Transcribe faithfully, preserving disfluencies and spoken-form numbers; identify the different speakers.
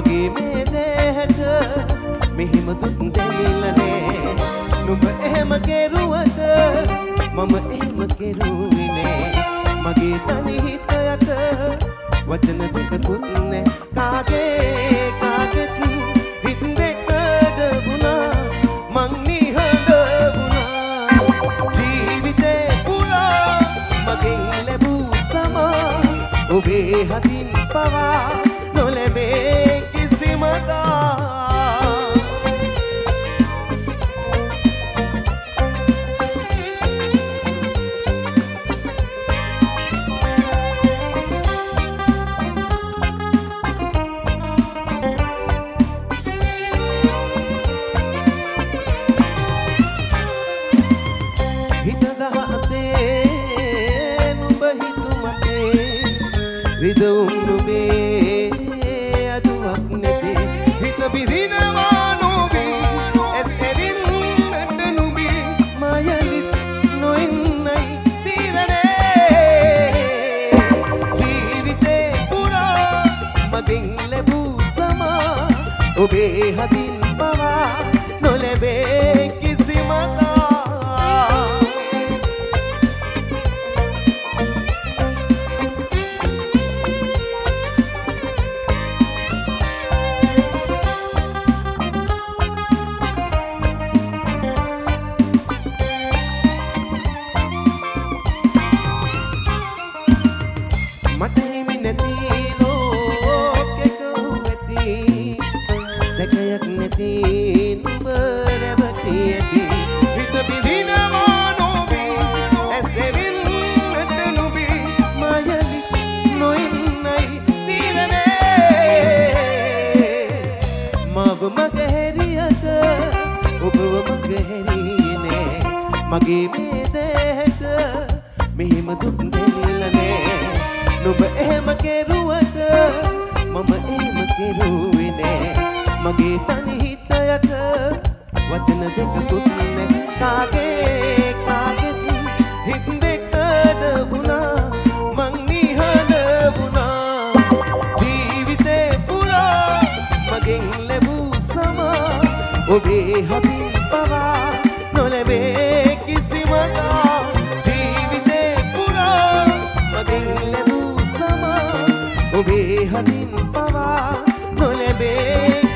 Speaker 1: මගේ මේ දෙහට මෙහිම දුක් දෙමිලනේ නුඹ එහෙම කෙරුවට මම එහෙම කෙරුවේ නෑ මගේ තනි හිතයට වචන දෙකකුත් නෑ කාගේ කාගෙත් හිත දෙකද වුණා මං නිහඬ වුණා ජීවිතේ පුරා මගෙන් ලැබූ සමා ඔබේ හදින් පවා නොලැබේ කිසිම දා විදුම් නුඹේ අඩුවක් නැති හිත බිඳිනවා නුඹේ ඇසෙරින් නැට නුඹේ මායලිත් නොඉන්නයි තීරණේ ජීවිතේ පුරා මගෙන් ලැබූ සමා ඔබේ හදින් පවා නොලැබේ කිසිම දා සැකයක් නැති නුඹ රැවටි ඇති හිත බිඳිනවා නුඹේ ඇසෙරින් නැට නුඹේ මායලි නොඉන්නයි තීරණේ මව මග හැරියට ඔබව මග හැරියේ නෑ මගේ මේ දෙහට මෙහිම දුක් දෙමිලනේ නුඹ එහෙම කෙරුවට මම එහෙම කෙරුවේ නෑ මගේ තනි හිතයට වචන දෙකකුත් නෑ කාගේ කාගෙත් හිත දෙකද වුණා මං නිහඬ වුණා ජීවිතේ පුරා මගෙන් ලැබූ සමා ඔබේ හදින් පවා නොලැබේ කිසිම දා ජීවිතේ පුරා මගෙන් ලැබූ සමා ඔබේ හදින් පවා නොලැබේ